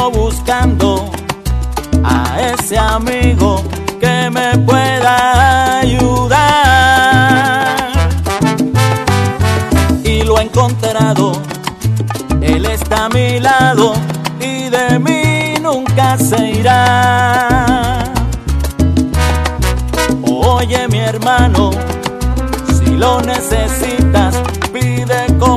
Sigo buscando a ese amigo que me pueda ayudar. Y lo he encontrado, él está a mi lado y de mí nunca se irá. Oye mi hermano, si lo necesitas, pide con